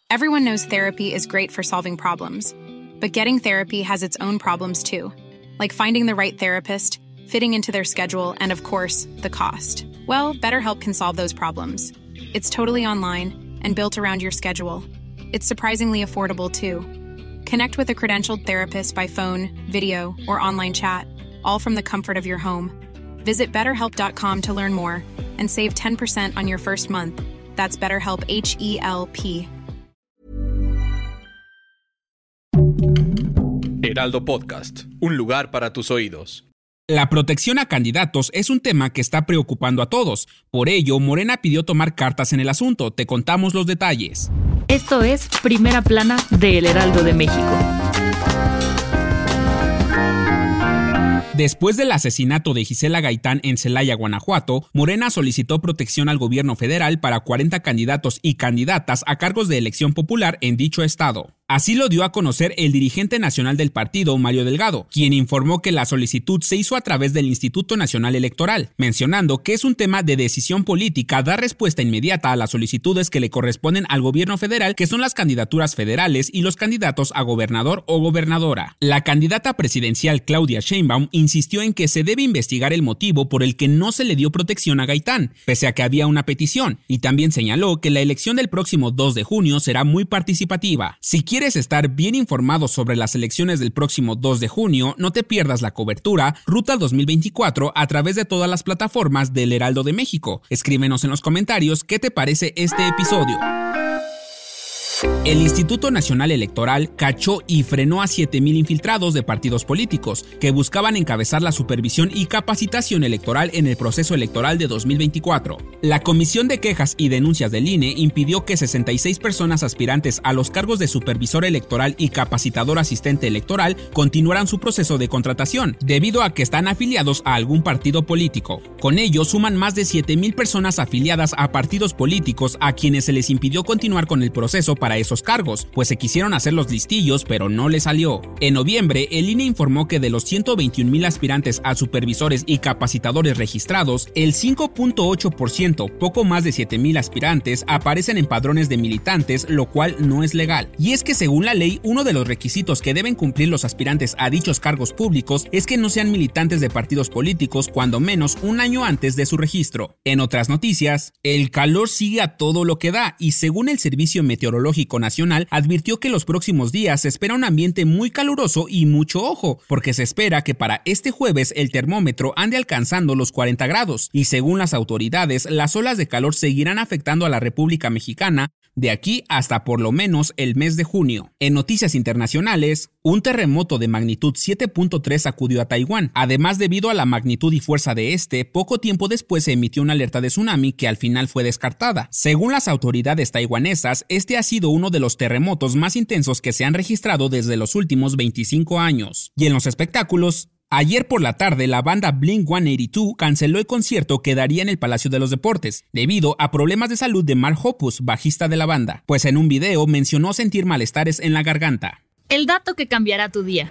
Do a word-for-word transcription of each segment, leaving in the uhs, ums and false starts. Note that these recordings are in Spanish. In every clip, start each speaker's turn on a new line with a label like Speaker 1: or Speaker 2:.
Speaker 1: Everyone knows therapy is great for solving problems, but getting therapy has its own problems too, like finding the right therapist, fitting into their schedule, and of course, the cost. Well, BetterHelp can solve those problems. It's totally online and built around your schedule. It's surprisingly affordable too. Connect with a credentialed therapist by phone, video, or online chat, all from the comfort of your home. Visit better help dot com to learn more and save ten percent on your first month. That's BetterHelp, H E L P.
Speaker 2: Heraldo Podcast, un lugar para tus oídos.
Speaker 3: La protección a candidatos es un tema que está preocupando a todos. Por ello, Morena pidió tomar cartas en el asunto. Te contamos los detalles.
Speaker 4: Esto es Primera Plana de El Heraldo de México.
Speaker 3: Después del asesinato de Gisela Gaitán en Celaya, Guanajuato, Morena solicitó protección al gobierno federal para cuarenta candidatos y candidatas a cargos de elección popular en dicho estado. Así lo dio a conocer el dirigente nacional del partido, Mario Delgado, quien informó que la solicitud se hizo a través del Instituto Nacional Electoral, mencionando que es un tema de decisión política dar respuesta inmediata a las solicitudes que le corresponden al gobierno federal, que son las candidaturas federales y los candidatos a gobernador o gobernadora. La candidata presidencial Claudia Sheinbaum insistió en que se debe investigar el motivo por el que no se le dio protección a Gaitán, pese a que había una petición, y también señaló que la elección del próximo dos de junio será muy participativa. Si ¿Quieres estar bien informado sobre las elecciones del próximo dos de junio? No te pierdas la cobertura Ruta dos mil veinticuatro a través de todas las plataformas del Heraldo de México. Escríbenos en los comentarios qué te parece este episodio. El Instituto Nacional Electoral cachó y frenó a siete mil infiltrados de partidos políticos que buscaban encabezar la supervisión y capacitación electoral en el proceso electoral de dos mil veinticuatro. La Comisión de Quejas y Denuncias del I N E impidió que sesenta y seis personas aspirantes a los cargos de supervisor electoral y capacitador asistente electoral continuaran su proceso de contratación, debido a que están afiliados a algún partido político. Con ello, suman más de siete mil personas afiliadas a partidos políticos a quienes se les impidió continuar con el proceso para para esos cargos, pues se quisieron hacer los listillos pero no les salió. En noviembre, el I N E informó que de los ciento veintiún mil aspirantes a supervisores y capacitadores registrados, el cinco punto ocho por ciento, poco más de siete mil aspirantes, aparecen en padrones de militantes, lo cual no es legal. Y es que según la ley, uno de los requisitos que deben cumplir los aspirantes a dichos cargos públicos es que no sean militantes de partidos políticos cuando menos un año antes de su registro. En otras noticias, el calor sigue a todo lo que da y según el Servicio Meteorológico Nacional advirtió que los próximos días se espera un ambiente muy caluroso y mucho ojo, porque se espera que para este jueves el termómetro ande alcanzando los cuarenta grados y según las autoridades las olas de calor seguirán afectando a la República Mexicana de aquí hasta por lo menos el mes de junio. En noticias internacionales, un terremoto de magnitud siete punto tres sacudió a Taiwán. Además, debido a la magnitud y fuerza de este, poco tiempo después se emitió una alerta de tsunami que al final fue descartada. Según las autoridades taiwanesas, este ha sido uno de los terremotos más intensos que se han registrado desde los últimos veinticinco años. Y en los espectáculos, ayer por la tarde, la banda Blink ciento ochenta y dos canceló el concierto que daría en el Palacio de los Deportes, debido a problemas de salud de Mark Hoppus, bajista de la banda, pues en un video mencionó sentir malestares en la garganta.
Speaker 4: El dato que cambiará tu día.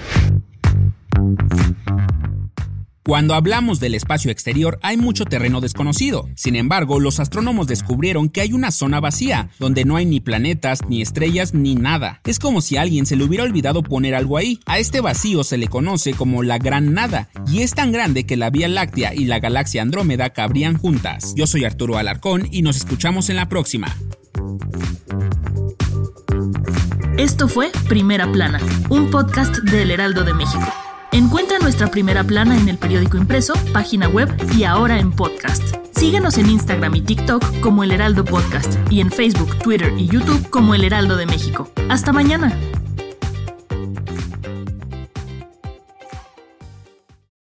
Speaker 3: Cuando hablamos del espacio exterior hay mucho terreno desconocido. Sin embargo, los astrónomos descubrieron que hay una zona vacía, donde no hay ni planetas, ni estrellas, ni nada. Es como si a alguien se le hubiera olvidado poner algo ahí. A este vacío se le conoce como la Gran Nada, y es tan grande que la Vía Láctea y la galaxia Andrómeda cabrían juntas. Yo soy Arturo Alarcón y nos escuchamos en la próxima.
Speaker 4: Esto fue Primera Plana, un podcast del Heraldo de México. Encuentra nuestra Primera Plana en el periódico impreso, página web y ahora en podcast. Síguenos en Instagram y TikTok como El Heraldo Podcast y en Facebook, Twitter y YouTube como El Heraldo de México. Hasta mañana.